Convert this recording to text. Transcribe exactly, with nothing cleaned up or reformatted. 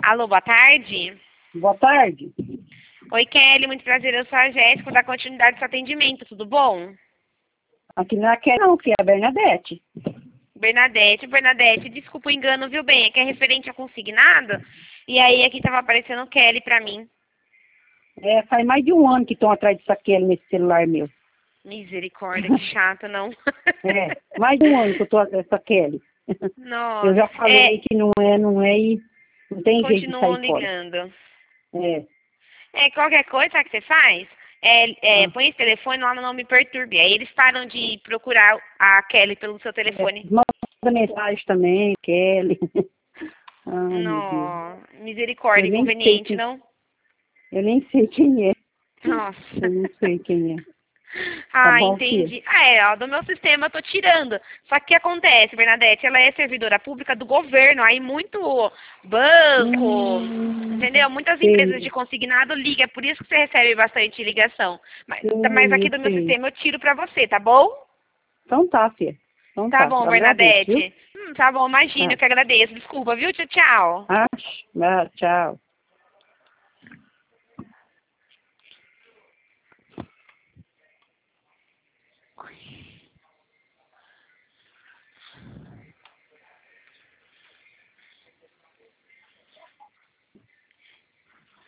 Alô, boa tarde. Boa tarde. Oi, Kelly, muito prazer. Eu sou a Jéssica, vou dar continuidade ao seu atendimento, tudo bom? Aqui não é aqui não, que é a Bernadette. Bernadette, Bernadette, desculpa o engano, viu bem? É que é referente a consignado. E aí aqui tava aparecendo Kelly pra mim. É, faz mais de um ano que estão atrás dessa Kelly nesse celular meu. Misericórdia, que chato, não? É, mais de um ano que eu tô atrás dessa Kelly. Eu Nossa, já falei é, que não é, não é e não tem jeito de continuam sair fora. ligando. É. É, qualquer coisa, sabe o que você faz? É, é, Ah, põe esse telefone lá no Não Me Perturbe. Aí eles param de procurar a Kelly pelo seu é. telefone. Manda mensagem também, Kelly. Ai, meu Deus. Não, Eu misericórdia, nem sei inconveniente, quem, não? eu nem sei quem é. Nossa. Eu não sei quem é. Tá Ah, bom, filha? entendi. Ah, é, ó, do meu sistema eu tô tirando. Só que o que acontece, Bernadette? Ela é servidora pública do governo, aí muito banco, Hum, entendeu? Muitas empresas de sei, consignado ligam, é por isso que você recebe bastante ligação. Mas, mas sei, aqui eu do meu sei. sistema eu tiro pra você, tá bom? Então tá, filha. Então Tá tá. bom, Eu agradeço, viu? Bernadette. Hum, tá bom, imagina, eu Ah, que agradeço. Desculpa, viu? Tchau, tchau. ah, ah, tchau.